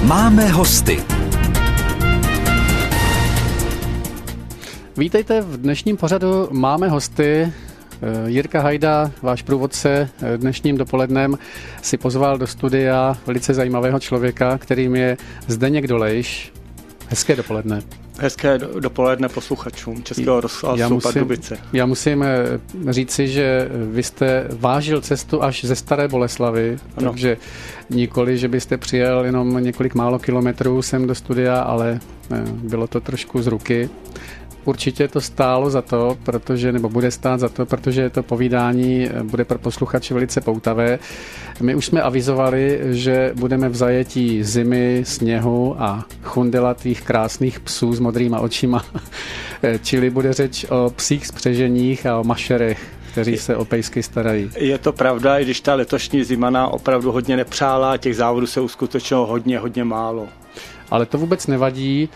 Máme hosty. Vítejte v dnešním pořadu Máme hosty. Jirka Hajda, váš průvodce dnešním dopolednem, si pozval do studia velice zajímavého člověka, kterým je Zdeněk Dolejš. Hezké dopoledne. Hezké dopoledne posluchačům Českého rozhlasu Pardubice. Já musím říci, že vy jste vážil cestu až ze Staré Boleslavi, takže nikoli, že byste přijel jenom několik málo kilometrů sem do studia, ale bylo to trošku z ruky. Určitě to stálo za to, nebo bude stát za to, protože to povídání bude pro posluchače velice poutavé. My už jsme avizovali, že budeme v zajetí zimy, sněhu a chundelatých krásných psů s modrýma očima. Čili bude řeč o psích spřeženích a o mašerech, kteří se o pejsky starají. Je to pravda, i když ta letošní zima nám opravdu hodně nepřála, těch závodů se uskutečnilo hodně málo. Ale to vůbec nevadí.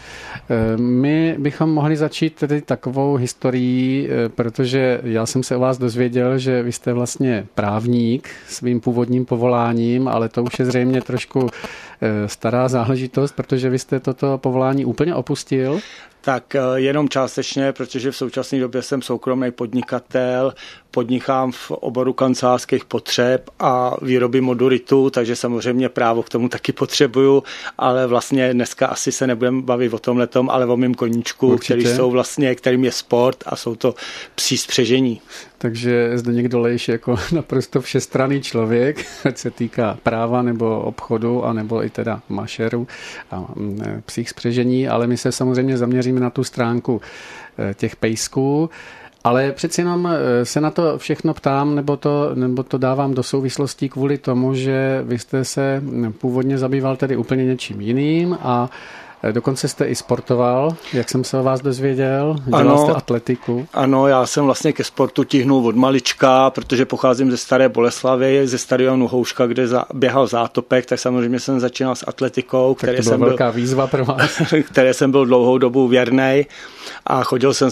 My bychom mohli začít tedy takovou historií, protože já jsem se o vás dozvěděl, že vy jste vlastně právník svým původním povoláním, ale to už je zřejmě trošku stará záležitost, protože vy jste toto povolání úplně opustil. Tak jenom částečně, protože v současné době jsem soukromý podnikatel, podnikám v oboru kancelářských potřeb a výroby moduritu, takže samozřejmě právo k tomu taky potřebuju, ale vlastně dneska asi se nebudeme bavit o tomhletom, ale o mým koníčku, kterým je sport a jsou to psí spřežení. Takže Zdeněk Dolejš je jako naprosto všestranný člověk, ať se týká práva nebo obchodu, anebo i teda mašerů a psích spřežení, ale my se samozřejmě zaměříme na tu stránku těch pejsků. Ale přeci jenom se na to všechno ptám, nebo to dávám do souvislostí kvůli tomu, že vy jste se původně zabýval tedy úplně něčím jiným a dokonce jste i sportoval, jak jsem se o vás dozvěděl. Dělal jste atletiku. Ano, já jsem vlastně ke sportu tihnul od malička, protože pocházím ze Staré Boleslavy, ze stadionu Houška, kde běhal Zátopek, tak samozřejmě jsem začínal s atletikou, velká výzva pro vás. Které jsem byl dlouhou dobu věrnej a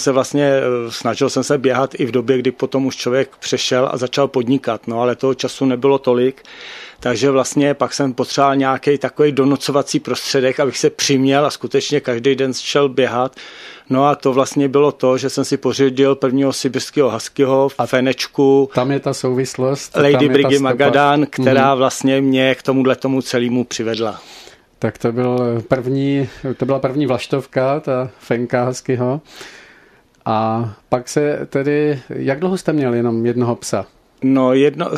snažil jsem se běhat i v době, kdy potom už člověk přešel a začal podnikat, ale toho času nebylo tolik. Takže vlastně pak jsem potřeboval nějaký takový donocovací prostředek, abych se přiměl a skutečně každý den šel běhat. No a to vlastně bylo to, že jsem si pořídil prvního sibirského huskyho v Fenečku. Tam je ta souvislost. Lady Briggy Magadan, která vlastně mě k tomu celému přivedla. Tak to byla první vlaštovka, ta Fenka huskyho. A pak se tedy, jak dlouho jste měl jenom jednoho psa? No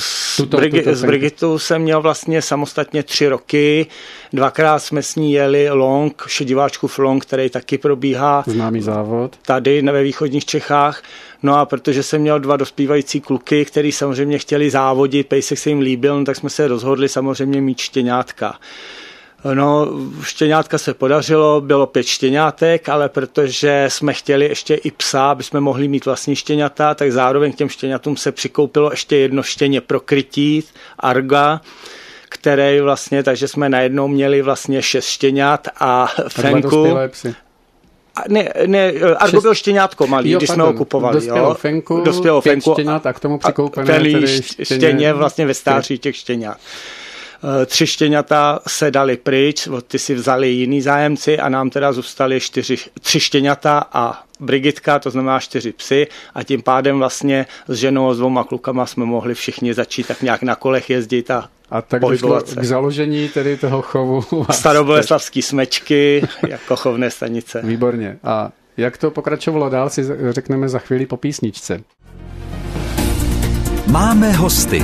s Brigitou jsem měl vlastně samostatně 3 roky, 2krát jsme s ní jeli šediváčkův long, který taky probíhá. Známý závod. Tady ve východních Čechách. No a protože jsem měl 2 dospívající kluky, který samozřejmě chtěli závodit, pejsek se jim líbil, tak jsme se rozhodli samozřejmě mít štěňátka. No, štěňátka se podařilo, bylo 5 štěňátek, ale protože jsme chtěli ještě i psa, aby jsme mohli mít vlastní štěňata, tak zároveň k těm štěňatům se přikoupilo ještě jedno štěně pro krytí, Arga, které vlastně, takže jsme najednou měli vlastně 6 štěňat a Fenku. Ne, Argo byl štěňátko malý, když jsme ho kupovali. Dospělou Fenku, 5 štěňat a k tomu přikoupené štěně vlastně ve stáří těch štěňat. 3 štěňata se dali pryč, ty si vzali jiný zájemci a nám teda zůstaly 3 štěňata a Brigitka, to znamená 4 psy a tím pádem vlastně s ženou a s 2 klukama jsme mohli všichni začít tak nějak na kolech jezdit a tak došlo k založení tedy toho chovu. Staroboleslavský Smečky jako chovné stanice. Výborně. A jak to pokračovalo dál, si řekneme za chvíli po písničce. Máme hosty.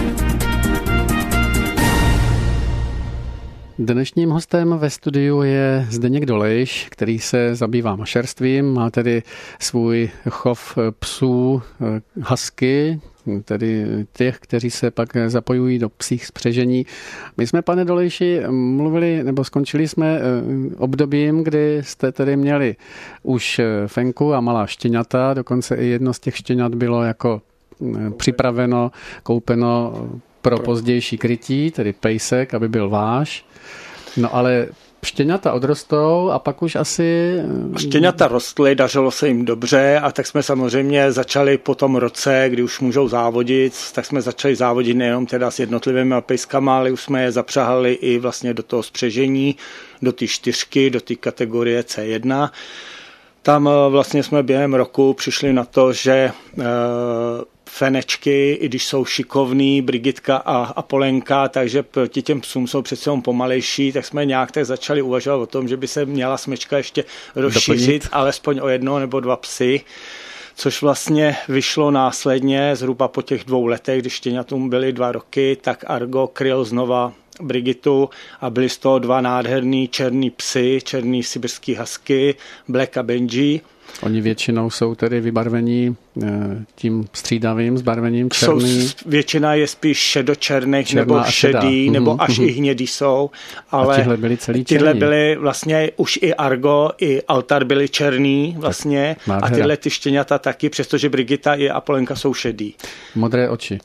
Dnešním hostem ve studiu je Zdeněk Dolejš, který se zabývá mašerstvím, má tedy svůj chov psů husky, tedy těch, kteří se pak zapojují do psích spřežení. My jsme, pane Dolejši, skončili jsme obdobím, kdy jste tedy měli už Fenku a malá štěňata, dokonce i jedno z těch štěňat bylo jako připraveno, koupeno pro pozdější krytí, tedy pejsek, aby byl váš. No ale štěňata odrostou a pak už asi... Štěňata rostly, dařilo se jim dobře a tak jsme samozřejmě začali po tom roce, kdy už můžou závodit, tak jsme začali závodit nejenom teda s jednotlivými pejskama, ale už jsme je zapřahali i vlastně do toho spřežení, do té 4, do té kategorie C1. Tam vlastně jsme během roku přišli na to, že fenečky, i když jsou šikovný, Brigitka a Polenka, takže proti těm psům jsou přece jenom pomalejší, tak jsme nějak tak začali uvažovat o tom, že by se měla smečka ještě rozšířit, alespoň o 1 nebo 2 psy, což vlastně vyšlo následně zhruba po těch 2 letech, když štěňatům byly 2 roky, tak Argo kryl znova Brigitu a byly z toho 2 nádherný černý psy, černý sibirský husky, Black a Benji. Oni většinou jsou tedy vybarvení tím střídavým zbarvením černý. Většina je spíš šedočerných nebo šedý, nebo až i hnědý jsou. Ale a tihle byli celý tyhle byly vlastně už i Argo, i Altar byli černý vlastně. A tyhle ty štěňata taky, přestože Brigita i Apolenka jsou šedý. Modré oči.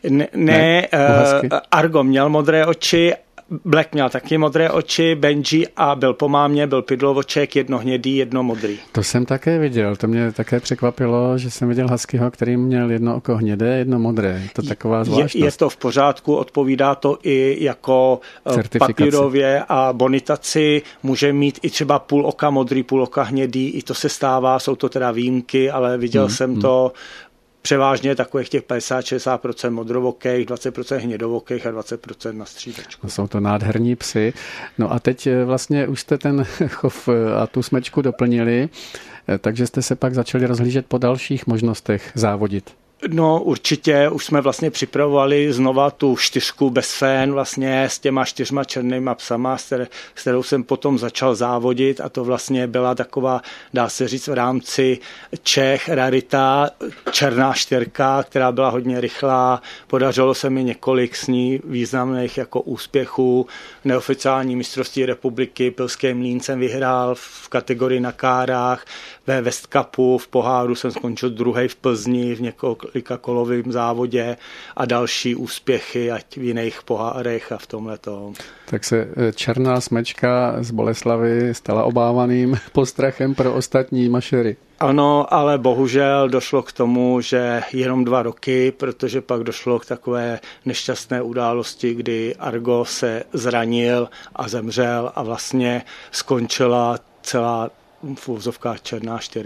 Ne, Argo měl modré oči, Black měl taky modré oči, Benji a byl po mámě, byl pidlovoček, 1 hnědý, 1 modrý. To jsem také viděl, to mě také překvapilo, že jsem viděl huskyho, který měl 1 oko hnědé, 1 modré. To taková zvláštnost. Je to v pořádku, odpovídá to i jako papírově a bonitaci. Může mít i třeba půl oka modrý, půl oka hnědý, i to se stává, jsou to teda výjimky, ale viděl jsem to převážně takových těch 50-60% modrovokých, 20% hnědovokých a 20% na střídačku. Jsou to nádherní psy. No a teď vlastně už jste ten chov a tu smečku doplnili, takže jste se pak začali rozhlížet po dalších možnostech závodit. No určitě, už jsme vlastně připravovali znova tu 4 bez fén vlastně s těma 4 černýma psama, s kterou jsem potom začal závodit a to vlastně byla taková, dá se říct v rámci Čech rarita, černá 4, která byla hodně rychlá, podařilo se mi několik s ní významných jako úspěchů, neoficiální mistrovství republiky, Pilský Mlýn jsem vyhrál v kategorii na kárách, ve West Cupu, v poháru jsem skončil 2. v Plzni v několika kolovém závodě a další úspěchy, ať v jiných pohárech a v tomhletom. Tak se černá smečka z Boleslavy stala obávaným postrachem pro ostatní mašery. Ano, ale bohužel došlo k tomu, že jenom 2 roky, protože pak došlo k takové nešťastné události, kdy Argo se zranil a zemřel a vlastně skončila celá v úvozovkách černá 4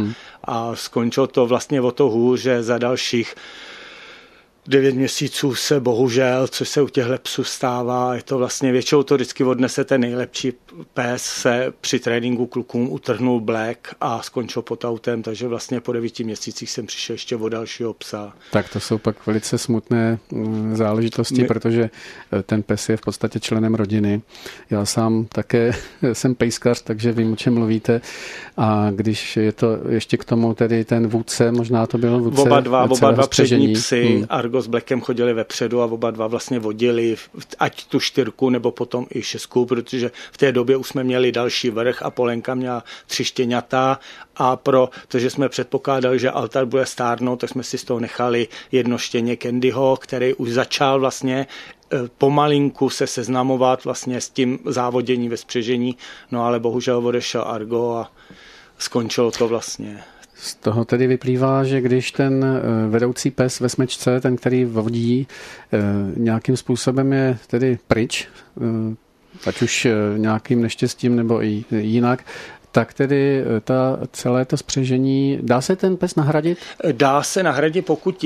a skončilo to vlastně o to hůř, že za dalších 9 měsíců se bohužel, což se u těchto psů stává, je to vlastně většinou to vždycky odnese ten nejlepší pes, se při tréninku klukům utrhnul Black a skončil pod autem, takže vlastně po 9 měsících jsem přišel ještě o dalšího psa. Tak to jsou pak velice smutné záležitosti, protože ten pes je v podstatě členem rodiny. Já sám také jsem pejskař, takže vím, o čem mluvíte. A když je to ještě k tomu tedy ten vůdce, možná to byl vůdce Oba dva přední psy, Argo s Blackem chodili vepředu a oba dva vlastně vodili ať tu 4 nebo potom i 6, protože v té době už jsme měli další vrch a Polenka měla 3 štěňata a protože jsme předpokládali, že Altar bude stárnout, tak jsme si z toho nechali 1 štěně Candyho, který už začal vlastně pomalinku se seznamovat vlastně s tím závoděním ve spřežení, no ale bohužel odešel Argo a skončilo to vlastně. Z toho tedy vyplývá, že když ten vedoucí pes ve smečce, ten, který vodí, nějakým způsobem je tedy pryč, ať už nějakým neštěstím nebo i jinak, tak tedy celé to spřežení, dá se ten pes nahradit? Dá se nahradit,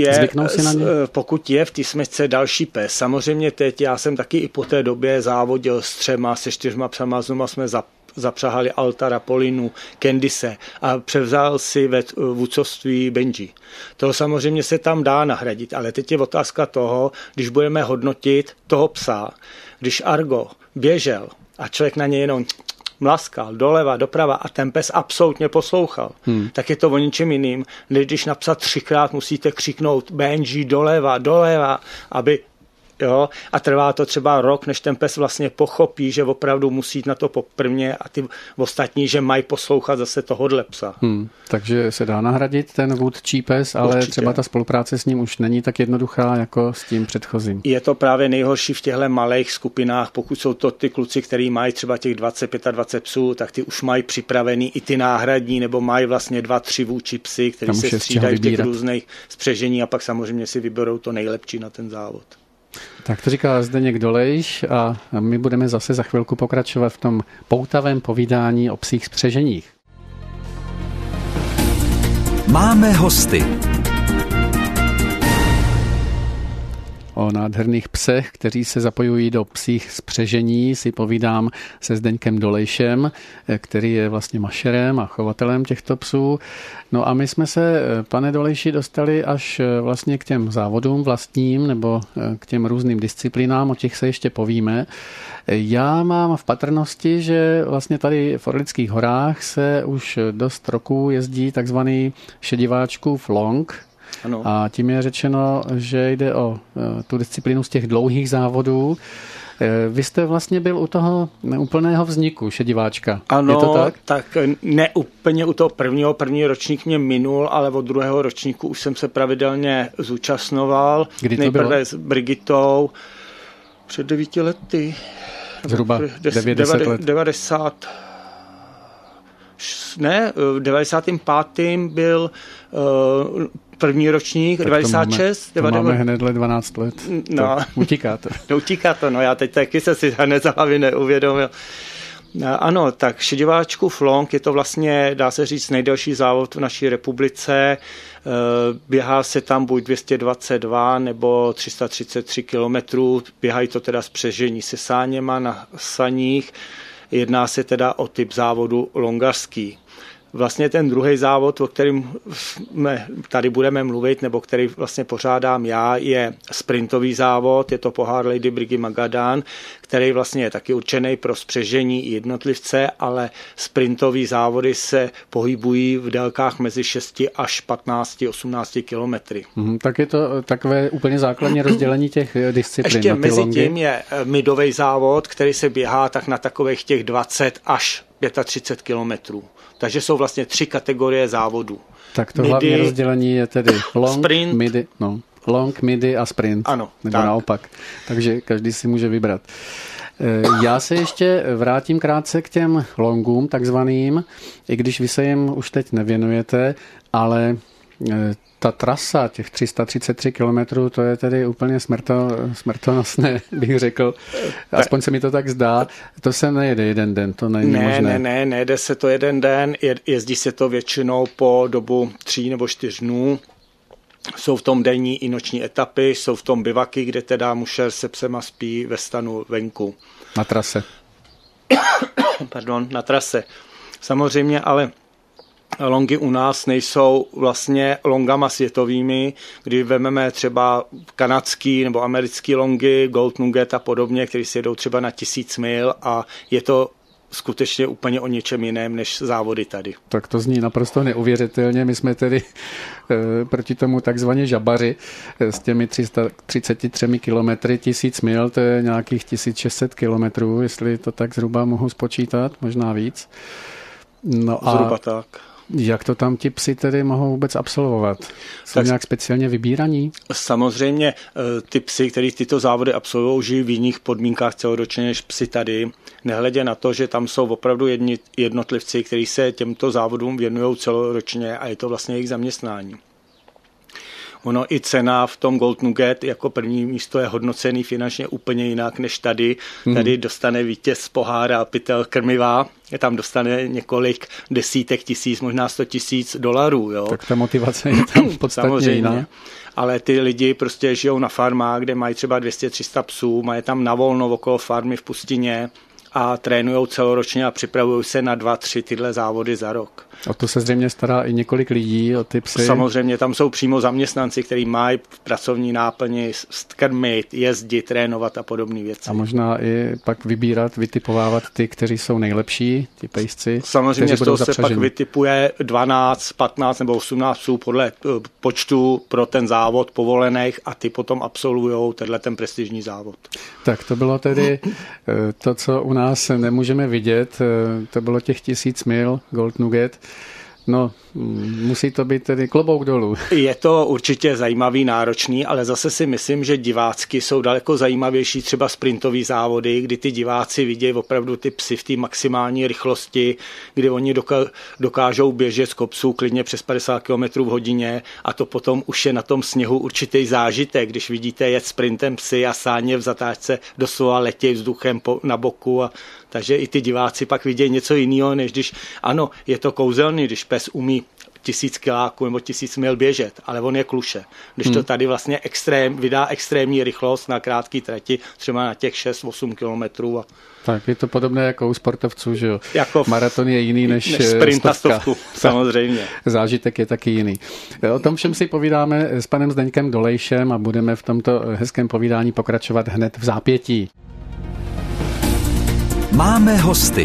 pokud je v té smečce další pes. Samozřejmě teď já jsem taky i po té době závodil s 3, se 4 psama, znova jsme zapřahali Altara, Polinu, Candyse a převzal si ve vůdcovství Benji. To samozřejmě se tam dá nahradit, ale teď je otázka toho, když budeme hodnotit toho psa, když Argo běžel a člověk na něj jenom mlaskal doleva, doprava a ten pes absolutně poslouchal, tak je to o ničem jiným, než když na psa 3krát musíte křiknout Benji doleva, aby Jo? A trvá to třeba rok, než ten pes vlastně pochopí, že opravdu musí jít na to poprvně a ty ostatní, že mají poslouchat zase tohodle psa. Takže se dá nahradit ten vůdčí pes, ale určitě. Třeba ta spolupráce s ním už není tak jednoduchá jako s tím předchozím. Je to právě nejhorší v těchto malých skupinách, pokud jsou to ty kluci, kteří mají třeba těch 20-25 psů, tak ty už mají připravený i ty náhradní, nebo mají vlastně 2-3 vůdčí psy, kteří se střídají v těch různých spřežení a pak samozřejmě si vyberou to nejlepší na ten závod. Tak to říká Zdeněk Dolejš a my budeme zase za chvilku pokračovat v tom poutavém povídání o psích spřeženích. Máme hosty. O nádherných psech, kteří se zapojují do psích spřežení, si povídám se Zdeňkem Dolejšem, který je vlastně mašerem a chovatelem těchto psů. No a my jsme se, pane Dolejši, dostali až vlastně k těm závodům vlastním nebo k těm různým disciplínám, o těch se ještě povíme. Já mám v patrnosti, že vlastně tady v Orlických horách se už dost roků jezdí takzvaný šediváčkův long. Ano. A tím je řečeno, že jde o tu disciplínu z těch dlouhých závodů. Vy jste vlastně byl u toho úplného vzniku šediváčka. Ano, je to tak? Ne úplně u toho první ročník mě minul, ale od druhého ročníku už jsem se pravidelně zúčastňoval. Kdy to nejprve bylo? S Brigitou před 9 lety. Zhruba 90 let. 90. Ne, v 95. byl první ročník, tak 96. To máme hnedle 12 let. No. Utíká to. Utíká to, no já teď taky se si hned za hlavy neuvědomil. Ano, tak šediváčkův long je to vlastně, dá se říct, nejdelší závod v naší republice. Běhá se tam buď 222 nebo 333 kilometrů. Běhají to teda spřežení se sáněma na saních. Jedná se teda o typ závodu longařský. Vlastně ten druhý závod, o kterém tady budeme mluvit, nebo který vlastně pořádám já, je sprintový závod, je to pohár Lady Brigy Magadan, který vlastně je taky určený pro spřežení jednotlivce, ale sprintový závody se pohybují v délkách mezi 6 až 15, 18 kilometry. Tak je to takové úplně základní rozdělení těch disciplín. Ještě mezi tím je midový závod, který se běhá tak na takových těch 20 až 35 kilometrů. Takže jsou vlastně 3 kategorie závodů. Tak to hlavní rozdělení je tedy long, sprint, midi, long, midi a sprint. Ano. Nebo tak. Naopak. Takže každý si může vybrat. Já se ještě vrátím krátce k těm longům takzvaným, i když vy se jim už teď nevěnujete, ale ta trasa těch 333 kilometrů, to je tedy úplně smrtonosné, bych řekl. Aspoň se mi to tak zdá. To se nejede jeden den, to není možné. Ne, nejede se to jeden den, jezdí se to většinou po dobu 3 nebo 4 dnů. Jsou v tom denní i noční etapy, jsou v tom bivaky, kde teda mušer se psema spí ve stanu venku. Na trase. Pardon, na trase. Samozřejmě, ale longy u nás nejsou vlastně longama světovými, kdy vezmeme třeba kanadský nebo americký longy, Gold Nugget a podobně, který se jedou třeba na 1000 mil a je to skutečně úplně o něčem jiném než závody tady. Tak to zní naprosto neuvěřitelně. My jsme tedy proti tomu takzvaně žabaři s těmi 333 kilometry, 1000 mil, to je nějakých 1600 kilometrů, jestli to tak zhruba mohu spočítat, možná víc. No a zhruba tak. Jak to tam ti psi tedy mohou vůbec absolvovat? Jsou tak nějak speciálně vybíraní? Samozřejmě ty psi, kteří tyto závody absolvují, žijí v jiných podmínkách celoročně než psi tady. Nehledě na to, že tam jsou opravdu jednotlivci, kteří se těmto závodům věnují celoročně a je to vlastně jejich zaměstnání. Ono i cena v tom Gold Nugget jako první místo je hodnocený finančně úplně jinak než tady. Tady dostane vítěz pohára pytel krmiva, tam dostane několik desítek tisíc, možná 100 000 $. Jo. Tak ta motivace je tam podstatně jiná. Ale ty lidi prostě žijou na farmách, kde mají třeba 200-300 psů, mají tam navolno okolo farmy v pustině a trénujou celoročně a připravují se na 2-3 tyhle závody za rok. O to se zřejmě stará i několik lidí, o ty psy. Samozřejmě, tam jsou přímo zaměstnanci, kteří mají v pracovní náplni krmit, jezdit, trénovat a podobné věci. A možná i pak vybírat, vytipovávat ty, kteří jsou nejlepší, ty pejsci. Samozřejmě z toho se pak vytipuje 12, 15 nebo 18 psů podle počtu pro ten závod povolených a ty potom absolvujou ten prestižní závod. Tak to bylo tedy to, co u nás nemůžeme vidět, to bylo těch 1000 mil Gold Nugget. No, musí to být tedy klobouk dolů. Je to určitě zajímavý, náročný, ale zase si myslím, že divácky jsou daleko zajímavější třeba sprintový závody, kdy ty diváci vidějí opravdu ty psy v té maximální rychlosti, kdy oni dokážou běžet z kopců klidně přes 50 km v hodině a to potom už je na tom sněhu určitý zážitek, když vidíte jet sprintem psy a sáně v zatáčce doslova letějí vzduchem na boku takže i ty diváci pak vidějí něco jiného, než když, ano, je to kouzelný, když pes umí 1000 kiláků nebo 1000 mil běžet, ale on je kluše. Když to tady vlastně vydá extrémní rychlost na krátké trati, třeba na těch 6-8 kilometrů. Tak je to podobné jako u sportovců, že jo? Jako maraton je jiný než sprint a stovku, samozřejmě. Zážitek je taky jiný. O tom všem si povídáme s panem Zdeňkem Dolejšem a budeme v tomto hezkém povídání pokračovat hned v zápětí. Máme hosty.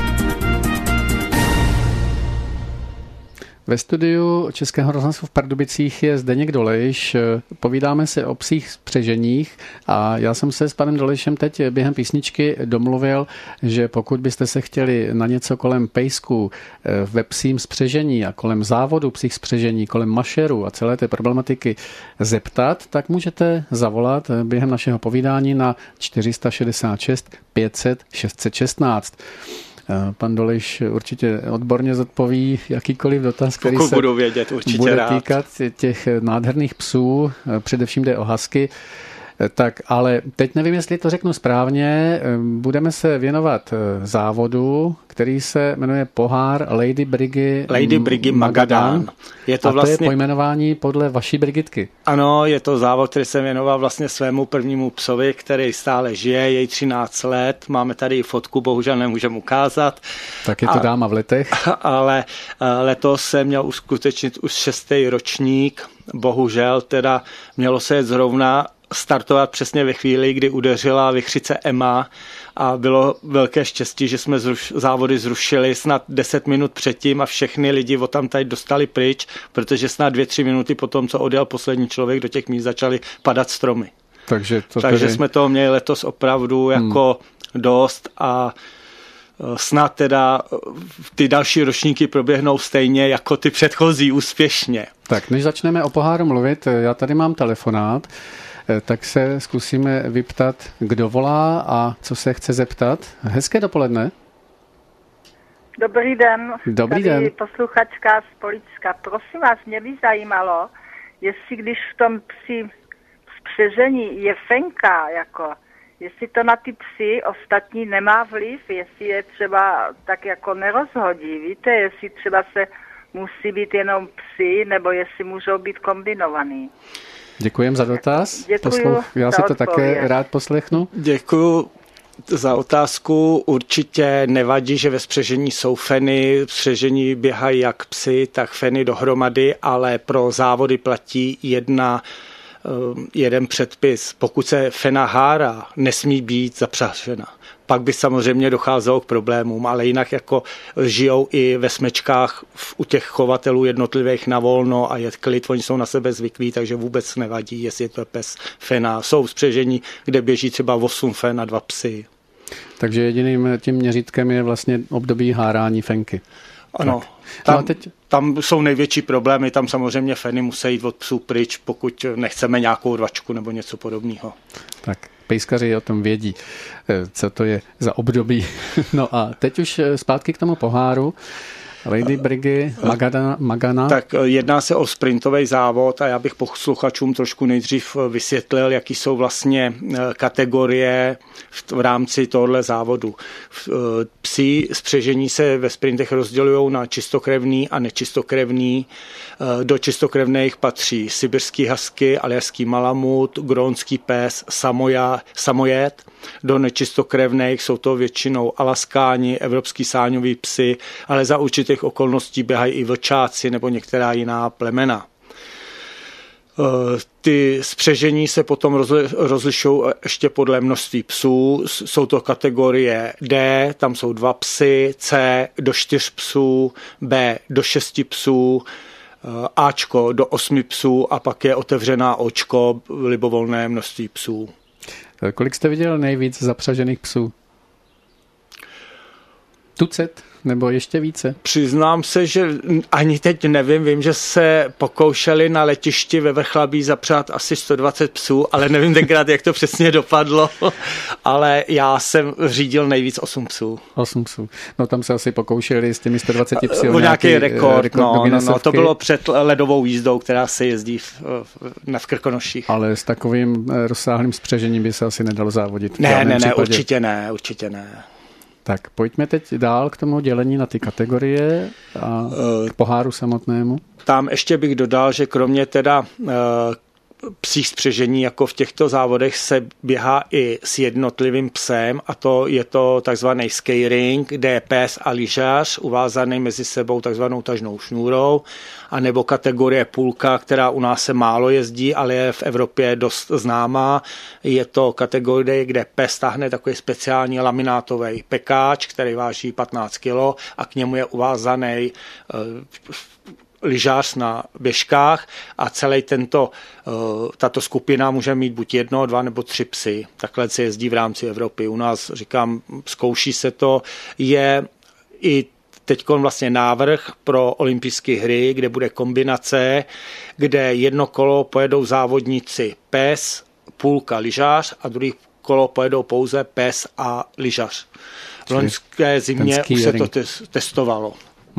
Ve studiu Českého rozhlasu v Pardubicích je Zdeněk Dolejš. Povídáme se o psích spřeženích a já jsem se s panem Dolejšem teď během písničky domluvil, že pokud byste se chtěli na něco kolem pejsků ve psím spřežení a kolem závodu psích spřežení, kolem mašeru a celé té problematiky zeptat, tak můžete zavolat během našeho povídání na 466 500 616. Pan Dolejš určitě odborně zodpoví jakýkoliv dotaz, který se bude týkat těch nádherných psů, především jde o husky. Tak, ale teď nevím, jestli to řeknu správně, budeme se věnovat závodu, který se jmenuje Pohár Lady Briggy Magadan. Je to a to je pojmenování podle vaší brigitky. Ano, je to závod, který se věnoval vlastně svému prvnímu psovi, který stále žije, jej 13 let. Máme tady i fotku, bohužel nemůžeme ukázat. Tak je to dáma v letech. Ale letos se měl uskutečnit už 6. ročník. Bohužel teda mělo se jet zrovna startovat přesně ve chvíli, kdy udeřila vichřice Emma a bylo velké štěstí, že jsme závody zrušili snad 10 minut předtím a všechny lidi odtamtud dostali pryč, protože snad 2-3 minuty potom, co odjel poslední člověk, do těch míst začaly padat stromy. Takže jsme toho měli letos opravdu jako dost a snad teda ty další ročníky proběhnou stejně jako ty předchozí úspěšně. Tak než začneme o poháru mluvit, já tady mám telefonát, tak se zkusíme vyptat, kdo volá a co se chce zeptat. Hezké dopoledne. Dobrý den. Dobrý den. Posluchačka z Policka. Prosím vás, mě by zajímalo, jestli když v tom psi spřežení je fenka, jestli to na ty psy ostatní nemá vliv, jestli je třeba tak jako nerozhodí. Víte, jestli třeba se musí být jenom psy, nebo jestli můžou být kombinovaný. Děkujem za dotaz. Já si to také rád poslechnu. Děkuju za otázku. Určitě nevadí, že ve spřežení jsou feny. V spřežení běhají jak psy, tak feny dohromady, ale pro závody platí jeden předpis. Pokud se fena hárá, nesmí být zapřažena. Pak by samozřejmě docházelo k problémům, ale jinak jako žijou i ve smečkách u těch chovatelů jednotlivých na volno a je klid, oni jsou na sebe zvyklí, takže vůbec nevadí, jestli je to pes fena. Jsou v spřežení, kde běží třeba 8 fen a 2 psy. Takže jediným tím měřítkem je vlastně období hárání fenky. Ano, tam jsou největší problémy, tam samozřejmě feny musí jít od psů pryč, pokud nechceme nějakou rvačku nebo něco podobného. Tak, pejskaři o tom vědí, co to je za období. No a teď už zpátky k tomu poháru. Lady Briggy, Magana. Tak jedná se o sprintový závod a já bych posluchačům trošku nejdřív vysvětlil, jaký jsou vlastně kategorie v rámci tohohle závodu. Psi spřežení se ve sprintech rozdělují na čistokrevný a nečistokrevný. Do čistokrevných patří sibirský husky, aljaský malamut, grónský pes, samojed. Do nečistokrevných jsou to většinou alaskáni, evropský sáňoví psy, ale za určitých okolností běhají i vlčáci nebo některá jiná plemena. Ty spřežení se potom rozlišují ještě podle množství psů. Jsou to kategorie D, tam jsou 2 psy, C do 4 psů, B do 6 psů, Ačko do 8 psů a pak je otevřená Očko, libovolné množství psů. Kolik jste viděl nejvíc zapřažených psů? Tucet? Nebo ještě více? Přiznám se, že ani teď nevím. Vím, že se pokoušeli na letišti ve Vrchlabí zapřát asi 120 psů, ale nevím tenkrát, jak to přesně dopadlo. Ale já jsem řídil nejvíc 8 psů. 8 psů. No tam se asi pokoušeli s těmi 120 psy. O nějaký rekord. No, to bylo před ledovou jízdou, která se jezdí v Krkonoších. Ale s takovým rozsáhlým spřežením by se asi nedalo závodit. Ne, určitě ne. Tak pojďme teď dál k tomu dělení na ty kategorie a k poháru samotnému. Tam ještě bych dodal, že kromě teda psích spřežení, jako v těchto závodech se běhá i s jednotlivým psem a to je to takzvaný skiing, kde je pes a lyžař uvázaný mezi sebou takzvanou tažnou šňůrou, anebo kategorie půlka, která u nás se málo jezdí, ale je v Evropě dost známá. Je to kategorie, kde pes táhne takový speciální laminátový pekáč, který váží 15 kg a k němu je uvázaný lyžař na běžkách a celý tato skupina může mít buď 1, 2 nebo 3 psy. Takhle se jezdí v rámci Evropy. U nás, říkám, zkouší se to. Je i teď vlastně návrh pro olympijské hry, kde bude kombinace, kde jedno kolo pojedou závodníci pes, půlka lyžař a druhý kolo pojedou pouze pes a lyžař. V loňské zimě už se to testovalo.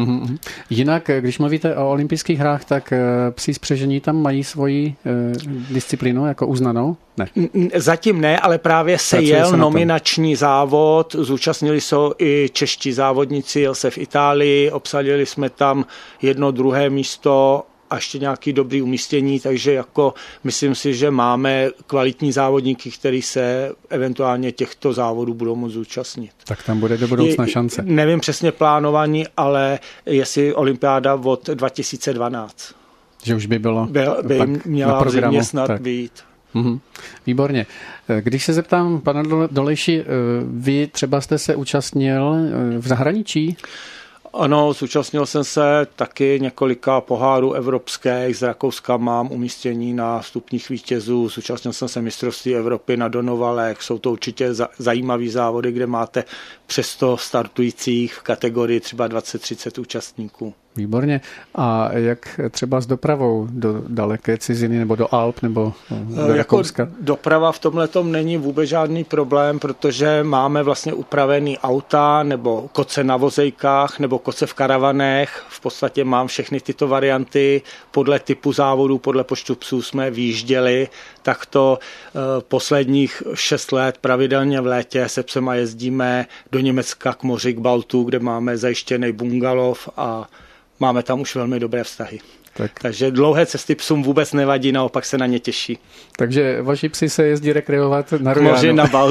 Jinak, když mluvíte o olympijských hrách, tak psí spřežení tam mají svoji disciplínu jako uznanou? Ne. Zatím ne, ale právě se jel nominační závod, zúčastnili se i čeští závodníci, jel se v Itálii, obsadili jsme tam 1, 2 místo a ještě nějaký dobrý umístění, takže jako myslím si, že máme kvalitní závodníky, kteří se eventuálně těchto závodů budou moct zúčastnit. Tak tam bude do budoucna šance. Nevím přesně plánovaní, ale jestli olympiáda od 2012. Že už by bylo by měla v zimě snad být. Výborně. Když se zeptám, pane Dolejši, vy třeba jste se účastnil v zahraničí? Ano, zúčastnil jsem se taky několika pohárů evropských, z Rakouska mám umístění na stupních vítězů, zúčastnil jsem se mistrovství Evropy na Donovalech, jsou to určitě zajímavý závody, kde máte přes 100 startujících v kategorii třeba 20-30 účastníků. Výborně. A jak třeba s dopravou do daleké ciziny nebo do Alp nebo do Rakouska? Jako doprava v tomhletom není vůbec žádný problém, protože máme vlastně upravený auta nebo koce na vozejkách nebo koce v karavanech. V podstatě mám všechny tyto varianty. Podle typu závodu, podle počtu psů jsme vyjížděli. Tak to posledních 6 let pravidelně v létě se psema jezdíme do Německa k moři, k Baltu, kde máme zajištěný bungalov a máme tam už velmi dobré vztahy. Takže dlouhé cesty psům vůbec nevadí, naopak se na ně těší. Takže vaši psi se jezdí rekreovat na Rujánu. Moři, na Balt.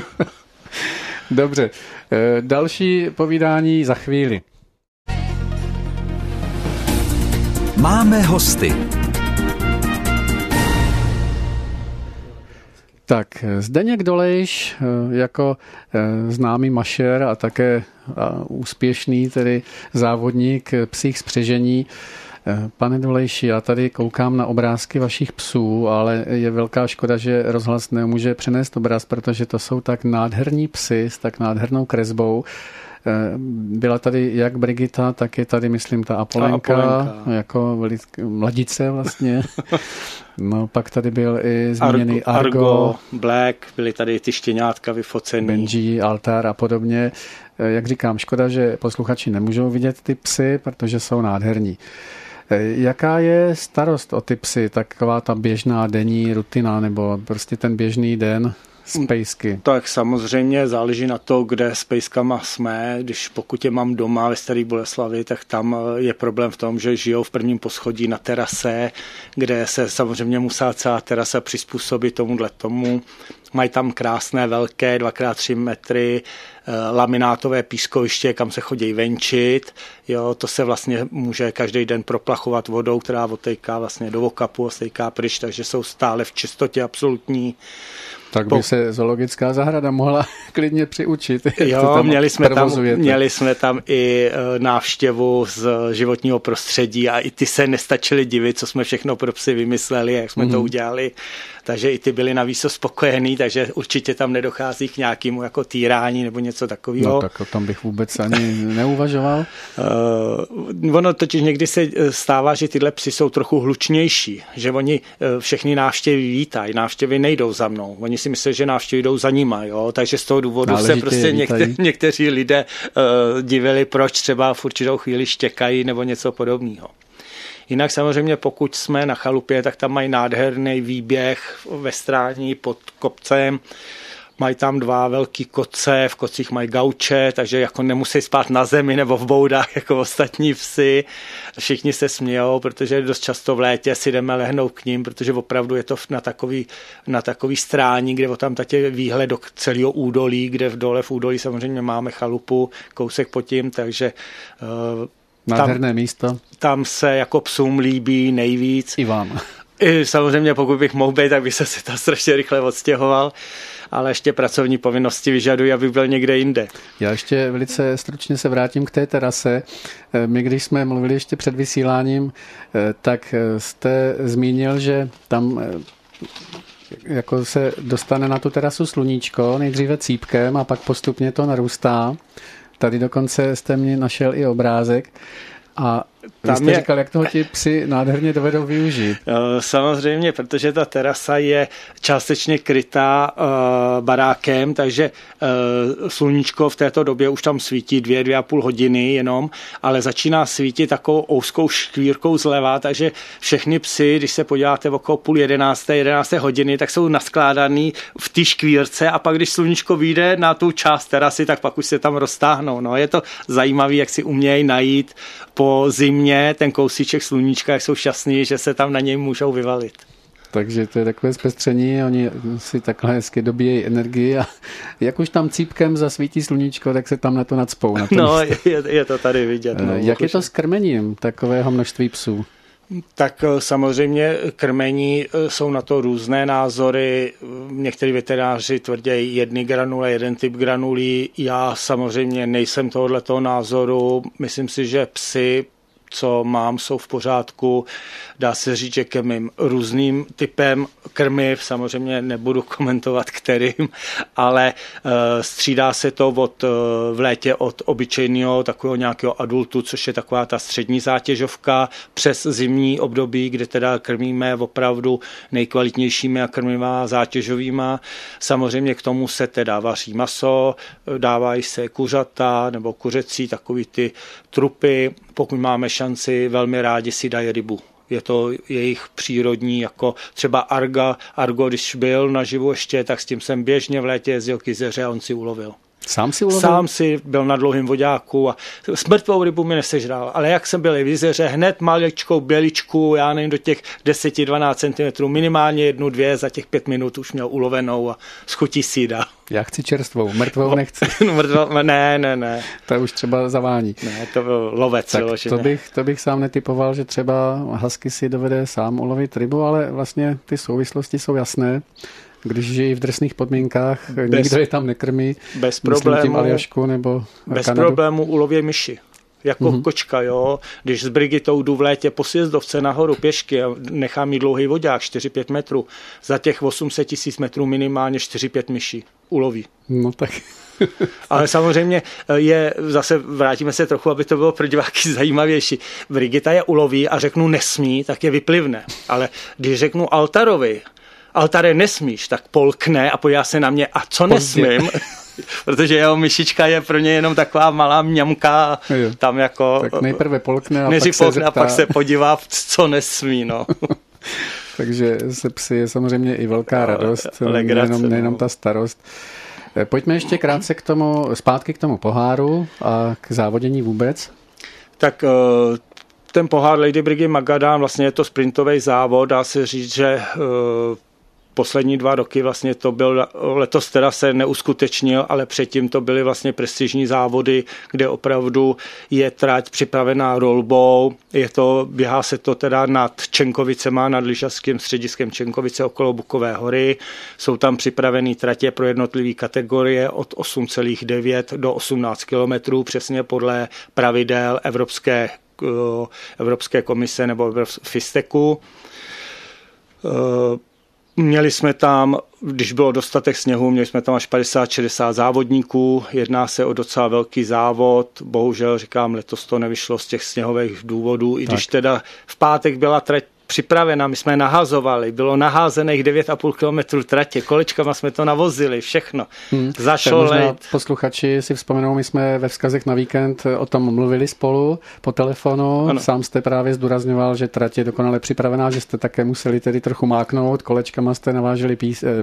Dobře. Další povídání za chvíli. Máme hosty. Tak, Zdeněk Dolejš jako známý mašér a také úspěšný tedy závodník psích spřežení. Pane Dolejši, já tady koukám na obrázky vašich psů, ale je velká škoda, že rozhlas nemůže přenést obraz, protože to jsou tak nádherní psy s tak nádhernou kresbou. Byla tady jak Brigita, tak je tady, myslím, ta Apolenka. Jako mladice vlastně. No, pak tady byl i zmíněný Argo, Black, byly tady ty štěňátka vyfocený. Benji, Altar a podobně. Jak říkám, škoda, že posluchači nemůžou vidět ty psy, protože jsou nádherní. Jaká je starost o ty psy? Taková ta běžná denní rutina nebo prostě ten běžný den s pejsky? Tak samozřejmě záleží na to, kde s pejskama jsme. Pokud je mám doma ve Staré Boleslavi, tak tam je problém v tom, že žijou v prvním poschodí na terase, kde se samozřejmě musí celá terasa přizpůsobit tomu. Mají tam krásné, velké, 2x3 metry, laminátové pískoviště, kam se chodí venčit. Jo, to se vlastně může každý den proplachovat vodou, která odtejká vlastně do okapu, odtejká pryč, takže jsou stále v čistotě absolutní. Tak by se zoologická zahrada mohla klidně přiučit. Jo, měli jsme tam i návštěvu z životního prostředí a i ty se nestačili divit, co jsme všechno pro psy vymysleli, jak jsme to udělali. Takže i ty byli navíc spokojení, takže určitě tam nedochází k nějakému jako týrání nebo něco takového. No tak tam bych vůbec ani neuvažoval. Ono totiž někdy se stává, že tyhle psy jsou trochu hlučnější, že oni všechny návštěvy vítají, návštěvy nejdou za mnou. Oni si myslí, že návštěvy jdou za nima, jo? Takže z toho důvodu se prostě někteří lidé divili, proč třeba v určitou chvíli štěkají nebo něco podobného. Jinak samozřejmě pokud jsme na chalupě, tak tam mají nádherný výběh ve Strání pod kopcem. Mají tam 2 velký koce, v kocích mají gauče, takže jako nemusí spát na zemi nebo v boudách jako ostatní psy. Všichni se smějou, protože dost často v létě si jdeme lehnout k ním, protože opravdu je to na takový strání, kde tam je výhled do celého údolí, kde v údolí samozřejmě máme chalupu, kousek pod tím, takže nádherné místo. Tam se jako psům líbí nejvíc. I vám. I samozřejmě, pokud bych mohl být, tak bych se tam strašně rychle odstěhoval, ale ještě pracovní povinnosti vyžadují, aby byl někde jinde. Já ještě velice stručně se vrátím k té terase. My, když jsme mluvili ještě před vysíláním, tak jste zmínil, že tam jako se dostane na tu terasu sluníčko, nejdříve cípkem a pak postupně to narůstá. Tady dokonce jste mě našel i obrázek a vy jste říkal, jak toho ti psi nádherně dovedou využít. Samozřejmě, protože ta terasa je částečně krytá barákem, takže sluníčko v této době už tam svítí 2,5 hodiny jenom, ale začíná svítit takovou ouzkou škvírkou zleva, takže všechny psy, když se podíváte okolo 10:30, 11 hodiny, tak jsou naskládaný v té škvírce a pak, když sluníčko vyjde na tu část terasy, tak pak už se tam roztáhnou. No, je to zajímavé, jak si umějí najít po zimě ten kousíček sluníčka, jak jsou šťastní, že se tam na něj můžou vyvalit. Takže to je takové zpestření, oni si takhle hezky dobíjejí energii a jak už tam cípkem zasvítí sluníčko, tak se tam na to nacpou. No, je to tady vidět. No, jak je to s krmením takového množství psů? Tak samozřejmě krmení jsou na to různé názory. Někteří veterináři tvrdí 1 granule, 1 typ granulí. Já samozřejmě nejsem tohoto názoru. Myslím si, že psy, co mám, jsou v pořádku. Dá se říct, že krmím různým typem krmiv, samozřejmě nebudu komentovat kterým, ale střídá se to v létě od obyčejného takového nějakého adultu, což je taková ta střední zátěžovka, přes zimní období, kde teda krmíme opravdu nejkvalitnějšími a krmiva zátěžovýma. Samozřejmě k tomu se teda vaří maso, dávají se kuřata nebo kuřecí, takový ty trupy. Pokud máme šanci, velmi rádi si dají rybu. Je to jejich přírodní, jako třeba Argo, když byl naživu ještě, tak s tím jsem běžně v létě jezdil k jezeře a on si ulovil. Sám si ulovil? Sám si byl na dlouhým vodáku a mrtvou rybu mi nesežral, ale jak jsem byl v jezeře, hned maličkou běličku, já nevím, do těch 10-12 cm, minimálně 1-2 za těch 5 minut už měl ulovenou a schutí si ji dál. Já chci čerstvou, mrtvou nechci. Ne. To už třeba zavání. Ne, to byl lovec. To bych sám netypoval, že třeba husky si dovede sám ulovit rybu, ale vlastně ty souvislosti jsou jasné. Když žijí v drsných podmínkách, nikdo je tam nekrmí. Bez problému. Tím Aljašku nebo bez Kanadu. Problému uloví myši. jako kočka, jo. Když s Brigitou jdu v létě po sjezdovce nahoru pěšky a nechám jí dlouhý vodák 4-5 metrů, za těch 800 000 metrů minimálně 4-5 myší uloví. No tak. Ale samozřejmě zase vrátíme se trochu, aby to bylo pro diváky zajímavější. Brigita je uloví a řeknu nesmí, tak je vyplivne. Ale když řeknu Altarovi, Altare nesmíš, tak polkne a podívá se na mě, a co nesmím? Protože jeho myšička je pro ně jenom taková malá mňamka, tam jako... Tak nejprve polkne a pak se podívá, co nesmí, no. Takže se psy je samozřejmě i velká radost, nejenom ta starost. Pojďme ještě krátce zpátky k tomu poháru a k závodění vůbec. Tak ten pohár Lady Brigy Magadan, vlastně je to sprintový závod, dá se říct, že poslední 2 roky vlastně to byl, letos teda se neuskutečnil, ale předtím to byly vlastně prestižní závody, kde opravdu je trať připravená rolbou, běhá se to teda nad Čenkovicema, nad lyžařským střediskem Čenkovice okolo Bukové hory, jsou tam připravené tratě pro jednotlivé kategorie od 8,9 do 18 kilometrů, přesně podle pravidel Evropské komise nebo FISTECu. Měli jsme tam, když bylo dostatek sněhu, měli jsme tam až 50-60 závodníků, jedná se o docela velký závod, bohužel říkám, letos to nevyšlo z těch sněhových důvodů, i když teda v pátek byla trať připravena, my jsme nahazovali, bylo naházených 9,5 kilometrů tratě, kolečkama jsme to navozili, všechno. Zašlo lejt. Posluchači si vzpomenou, my jsme ve Vzkazech na víkend o tom mluvili spolu po telefonu, ano. Sám jste právě zdůrazňoval, že trať je dokonale připravená, že jste také museli tedy trochu máknout, kolečkama jste naváželi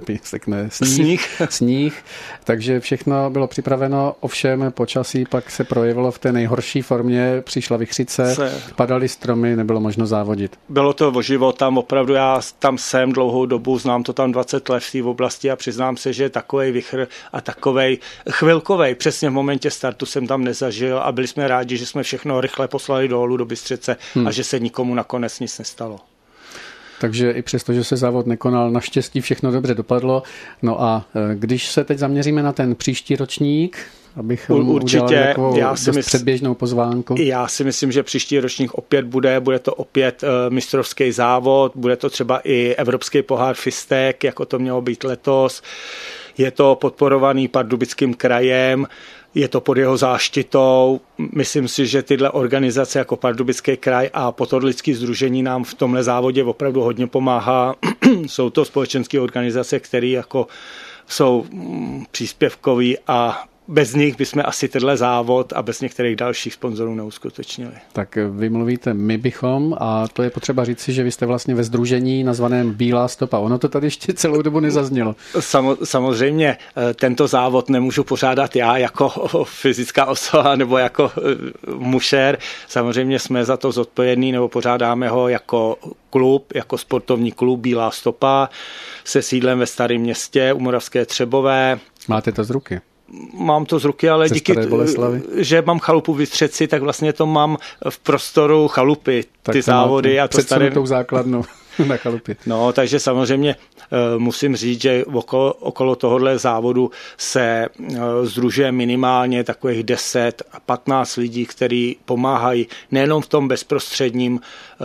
sníh, takže všechno bylo připraveno, ovšem počasí pak se projevilo v té nejhorší formě, přišla vichřice, padaly stromy, nebylo možno závodit. Bylo to o život tam, opravdu já tam jsem dlouhou dobu, znám to tam 20 let v té oblasti a přiznám se, že takovej vichr a takovej chvilkovej, přesně v momentě startu jsem tam nezažil a byli jsme rádi, že jsme všechno rychle poslali dolů do Bystřice a že se nikomu nakonec nic nestalo. Takže i přesto, že se závod nekonal, naštěstí všechno dobře dopadlo. No a když se teď zaměříme na ten příští ročník, abychom udělali předběžnou pozvánku. Já si myslím, že příští ročník opět bude to opět mistrovský závod, bude to třeba i Evropský pohár FISTEC, jako to mělo být letos. Je to podporovaný Pardubickým krajem, je to pod jeho záštitou. Myslím si, že tyhle organizace jako Pardubický kraj a Potořlický sdružení nám v tomhle závodě opravdu hodně pomáhá. Jsou to společenské organizace, které jako jsou příspěvkový a bez nich bychom asi tenhle závod a bez některých dalších sponzorů neuskutečnili. Tak vy mluvíte my bychom a to je potřeba říci, že vy jste vlastně ve sdružení nazvaném Bílá stopa. Ono to tady ještě celou dobu nezaznělo. Samozřejmě tento závod nemůžu pořádat já jako fyzická osoba nebo jako mušer. Samozřejmě jsme za to zodpovědní nebo pořádáme ho jako klub, jako sportovní klub Bílá stopa se sídlem ve Starém Městě u Moravské Třebové. Máte to z ruky? Mám to z ruky, ale díky, že mám chalupu v Bystřici, tak vlastně to mám v prostoru chalupy, tak ty závody. A to předsunutou základnou na chalupě. No, takže samozřejmě musím říct, že okolo tohohle závodu se sdružuje minimálně takových 10 a 15 lidí, kteří pomáhají nejenom v tom bezprostředním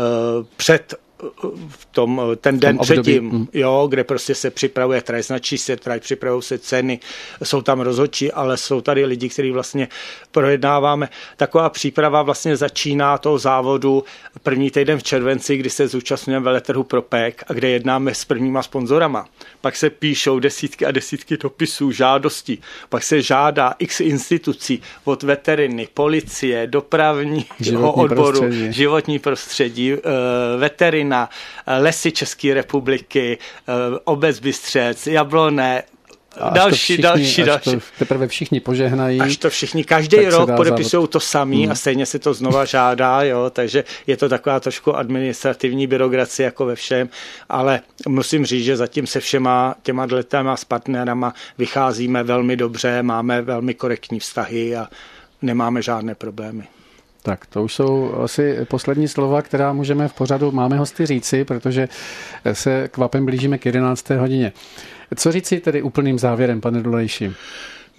ten den předtím, kde prostě se připravuje trať, značí se trať, připravují se ceny, jsou tam rozhodčí, ale jsou tady lidi, kteří vlastně projednáváme. Taková příprava vlastně začíná toho závodu první týden v červenci, kdy se zúčastňujeme veletrhu Propek a kde jednáme s prvníma sponzorama. Pak se píšou desítky a desítky dopisů, žádostí. Pak se žádá x institucí od veteriny, policie, dopravního odboru, životní prostředí, veterina, Lesy České republiky, obec Bystřec, Jablonné, další. Teprve všichni požehnají. Až to všichni, každý rok podepisují to samý a stejně se to znova žádá, takže je to taková trošku administrativní byrokracie jako ve všem, ale musím říct, že zatím se všema těma letama s partnerama vycházíme velmi dobře, máme velmi korektní vztahy a nemáme žádné problémy. Tak to už jsou asi poslední slova, která můžeme v pořadu Máme hosty říci, protože se kvapem blížíme k 11. hodině. Co říci tedy úplným závěrem, pane Dolejši?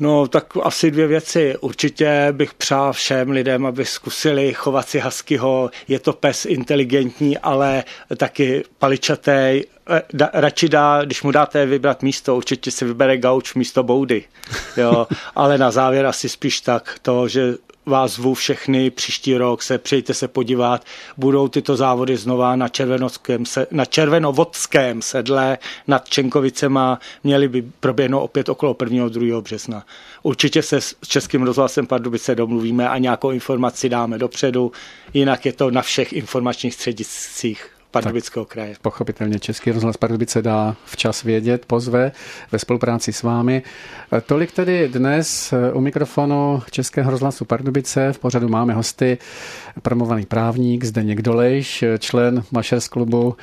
No, tak asi 2 věci. Určitě bych přál všem lidem, aby zkusili chovat si huskyho. Je to pes inteligentní, ale taky paličatý. Radši když mu dáte vybrat místo, určitě si vybere gauč místo boudy. Jo, ale na závěr asi spíš tak to, že vás zvu všechny příští rok, přijďte se podívat. Budou tyto závody znova na Červenovodském sedle nad Čenkovicema. Měly by proběhnout opět okolo 1. a 2. března. Určitě se s Českým rozhlasem Pardubice domluvíme a nějakou informaci dáme dopředu. Jinak je to na všech informačních střediscích Pardubického kraje. Pochopitelně Český rozhlas Pardubice dá včas vědět, pozve ve spolupráci s vámi. Tolik tedy dnes u mikrofonu Českého rozhlasu Pardubice. V pořadu máme hosty promovaný právník Dolejš, člen Mašers klubu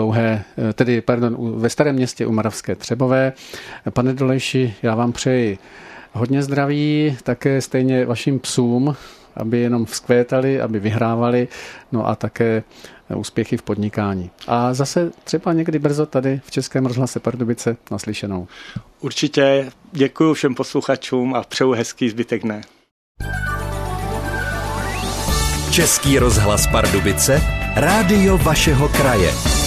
ve Starém Městě u Moravské Třebové. Pane Dolejši, já vám přeji hodně zdraví, také stejně vašim psům, aby jenom vzkvétali, aby vyhrávali, no a také úspěchy v podnikání. A zase třeba někdy brzo tady v Českém rozhlase Pardubice naslyšenou. Určitě děkuji všem posluchačům a přeju hezký zbytek dne. Český rozhlas Pardubice, rádio vašeho kraje.